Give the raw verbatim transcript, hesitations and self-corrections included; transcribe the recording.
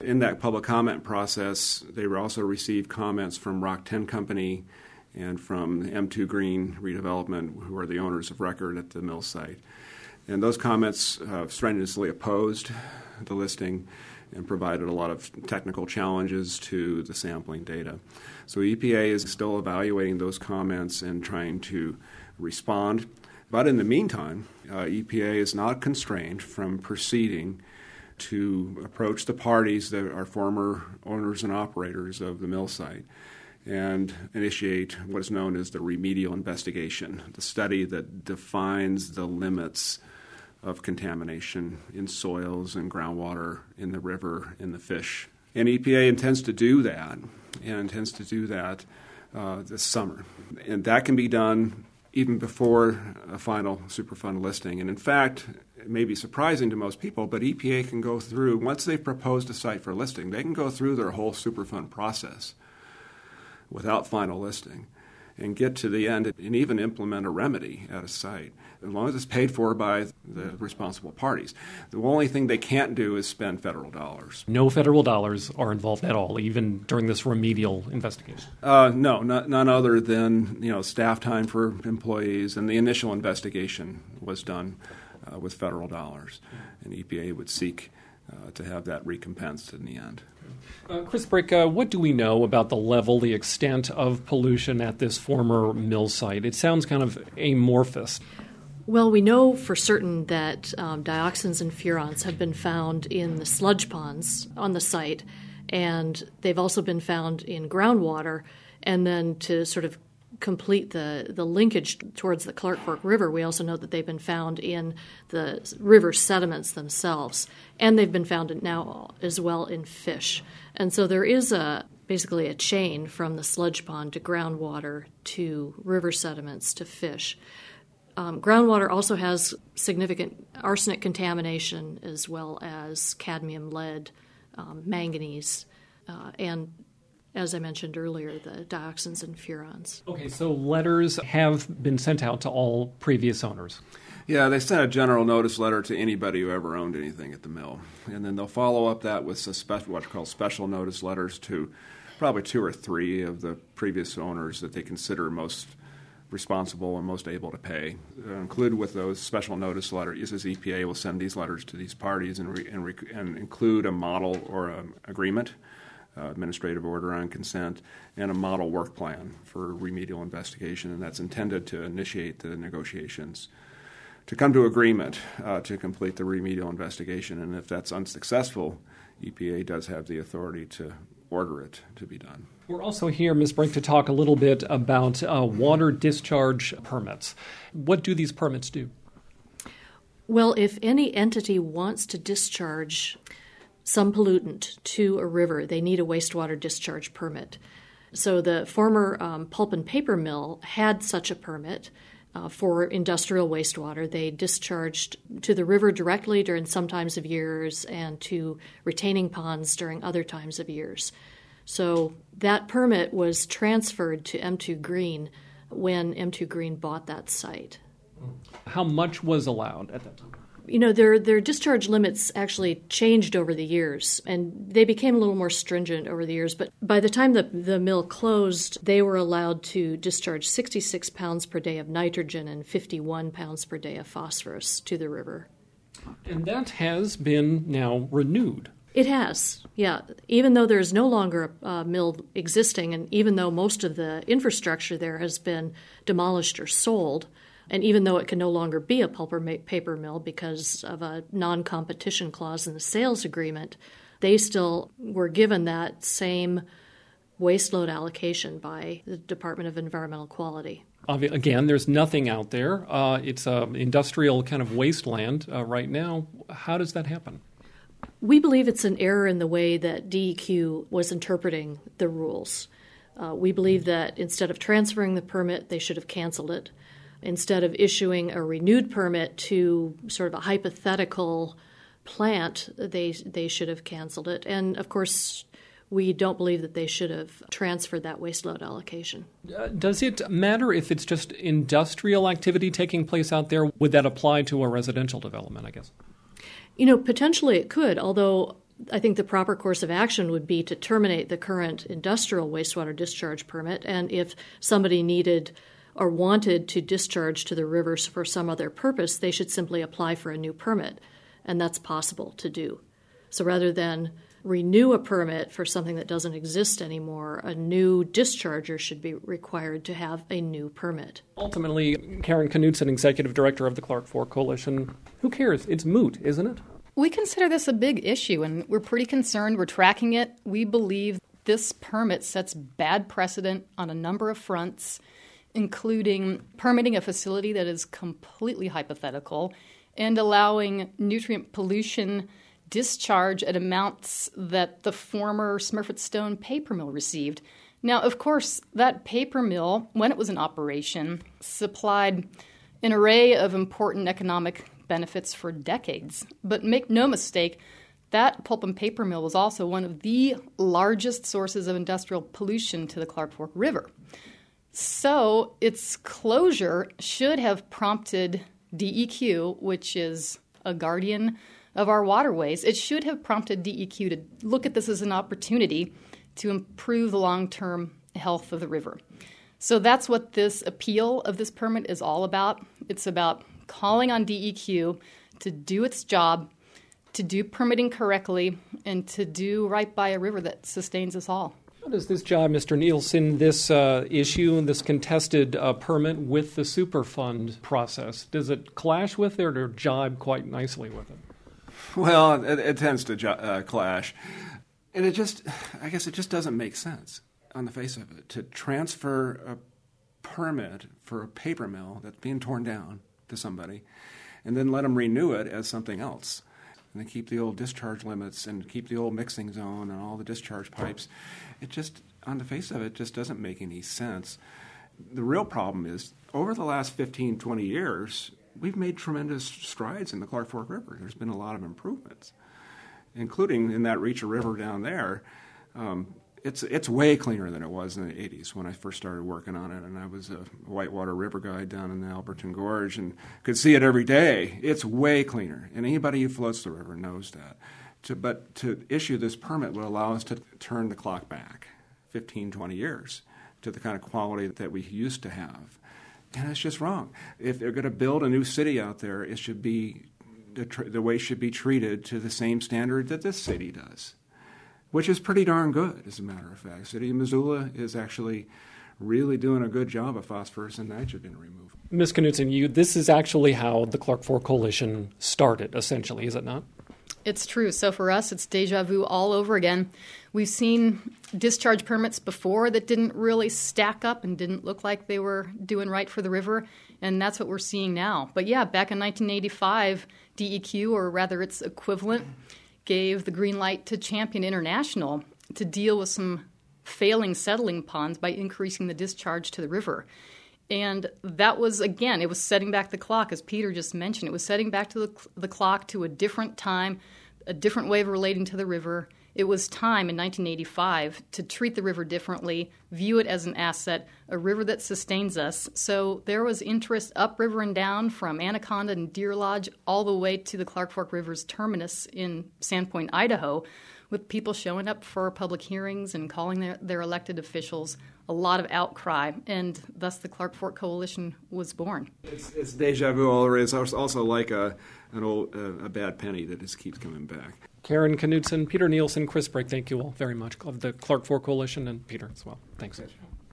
in that public comment process, they also received comments from Rock ten Company and from M two Green Redevelopment, who are the owners of record at the mill site. And those comments uh, strenuously opposed the listing and provided a lot of technical challenges to the sampling data. So E P A is still evaluating those comments and trying to respond. But in the meantime, uh, E P A is not constrained from proceeding to approach the parties that are former owners and operators of the mill site and initiate what is known as the remedial investigation, the study that defines the limits of contamination in soils and groundwater, in the river, in the fish. And E P A intends to do that, and intends to do that uh, this summer. And that can be done even before a final Superfund listing. And in fact, it may be surprising to most people, but E P A can go through, once they've proposed a site for listing, they can go through their whole Superfund process without final listing and get to the end and even implement a remedy at a site, as long as it's paid for by the responsible parties. The only thing they can't do is spend federal dollars. No federal dollars are involved at all, even during this remedial investigation? Uh, no, not, none other than you know staff time for employees, and the initial investigation was done uh, with federal dollars, and E P A would seek uh, to have that recompensed in the end. Uh, Chris Brick, uh, what do we know about the level, the extent of pollution at this former mill site? It sounds kind of amorphous. Well, we know for certain that um, dioxins and furans have been found in the sludge ponds on the site, and they've also been found in groundwater. And then to sort of complete the, the linkage towards the Clark Fork River, we also know that they've been found in the river sediments themselves, and they've been found now as well in fish. And so there is a basically a chain from the sludge pond to groundwater to river sediments to fish. Um, groundwater also has significant arsenic contamination as well as cadmium, lead, um, manganese, uh, and as I mentioned earlier, the dioxins and furans. Okay, so letters have been sent out to all previous owners. Yeah, they sent a general notice letter to anybody who ever owned anything at the mill. And then they'll follow up that with a special, what's called special notice letters to probably two or three of the previous owners that they consider most responsible and most able to pay. Uh, include with those special notice letters, as E P A will send these letters to these parties and, re, and, re, and include a model or an agreement, Uh, administrative order on consent, and a model work plan for remedial investigation, and that's intended to initiate the negotiations to come to agreement uh, to complete the remedial investigation. And if that's unsuccessful, E P A does have the authority to order it to be done. We're also here, Miz Brink, to talk a little bit about uh, water discharge permits. What do these permits do? Well, if any entity wants to discharge some pollutant to a river, they need a wastewater discharge permit. So the former um, pulp and paper mill had such a permit uh, for industrial wastewater. They discharged to the river directly during some times of years and to retaining ponds during other times of years. So that permit was transferred to M two Green when M two Green bought that site. How much was allowed at that time? You know, their their discharge limits actually changed over the years, and they became a little more stringent over the years. But by the time the, the mill closed, they were allowed to discharge sixty-six pounds per day of nitrogen and fifty-one pounds per day of phosphorus to the river. And that has been now renewed. It has, yeah. Even though there's no longer a, a mill existing, and even though most of the infrastructure there has been demolished or sold, and even though it can no longer be a pulp or paper mill because of a non-competition clause in the sales agreement, they still were given that same waste load allocation by the Department of Environmental Quality. Again, there's nothing out there. Uh, it's an industrial kind of wasteland uh, right now. How does that happen? We believe it's an error in the way that D E Q was interpreting the rules. Uh, we believe that instead of transferring the permit, they should have canceled it. Instead of issuing a renewed permit to sort of a hypothetical plant, they they should have canceled it. And, of course, we don't believe that they should have transferred that waste load allocation. Uh, does it matter if it's just industrial activity taking place out there? Would that apply to a residential development, I guess? You know, potentially it could, although I think the proper course of action would be to terminate the current industrial wastewater discharge permit, and if somebody needed or wanted to discharge to the rivers for some other purpose, they should simply apply for a new permit, and that's possible to do. So rather than renew a permit for something that doesn't exist anymore, a new discharger should be required to have a new permit. Ultimately, Karen Knutson, Executive Director of the Clark Fork Coalition, who cares? It's moot, isn't it? We consider this a big issue, and we're pretty concerned. We're tracking it. We believe this permit sets bad precedent on a number of fronts, including permitting a facility that is completely hypothetical and allowing nutrient pollution discharge at amounts that the former Smurfit Stone paper mill received. Now, of course, that paper mill, when it was in operation, supplied an array of important economic benefits for decades. But make no mistake, that pulp and paper mill was also one of the largest sources of industrial pollution to the Clark Fork River. So its closure should have prompted D E Q, which is a guardian of our waterways. It should have prompted D E Q to look at this as an opportunity to improve the long-term health of the river. So that's what this appeal of this permit is all about. It's about calling on D E Q to do its job, to do permitting correctly, and to do right by a river that sustains us all. How does this jibe, Mister Nielsen, this uh, issue, this contested uh, permit with the Superfund process? Does it clash with it or jibe quite nicely with it? Well, it, it tends to ju- uh, clash. And it just, I guess it just doesn't make sense on the face of it to transfer a permit for a paper mill that's being torn down to somebody and then let them renew it as something else. And they keep the old discharge limits and keep the old mixing zone and all the discharge pipes. It just, on the face of it, just doesn't make any sense. The real problem is, over the last fifteen, twenty years, we've made tremendous strides in the Clark Fork River. There's been a lot of improvements, including in that Reacher River down there. Um, it's it's way cleaner than it was in the eighties when I first started working on it, and I was a whitewater river guide down in the Alberton Gorge and could see it every day. It's way cleaner, and anybody who floats the river knows that. To, but to issue this permit would allow us to turn the clock back fifteen, twenty years to the kind of quality that we used to have. And it's just wrong. If they're going to build a new city out there, it should be the, tr- the way should be treated to the same standard that this city does, which is pretty darn good, as a matter of fact. City of Missoula is actually really doing a good job of phosphorus and nitrogen removal. Miz Knutson, you, this is actually how the Clark Fork Coalition started, essentially, is it not? It's true. So for us, it's deja vu all over again. We've seen discharge permits before that didn't really stack up and didn't look like they were doing right for the river, and that's what we're seeing now. But yeah, back in nineteen eighty-five, D E Q, or rather its equivalent, gave the green light to Champion International to deal with some failing settling ponds by increasing the discharge to the river. And that was, again, it was setting back the clock, as Peter just mentioned. It was setting back to the, the clock to a different time, a different way of relating to the river. It was time in nineteen eighty-five to treat the river differently, view it as an asset, a river that sustains us. So there was interest upriver and down from Anaconda and Deer Lodge all the way to the Clark Fork River's terminus in Sandpoint, Idaho, with people showing up for public hearings and calling their, their elected officials, a lot of outcry, and thus the Clark Fork Coalition was born. It's, it's deja vu all over. It's also like a, an old, uh, a bad penny that just keeps coming back. Karen Knutson, Peter Nielsen, Chris Brake, thank you all very much, of the Clark Fork Coalition, and Peter as well. Thanks.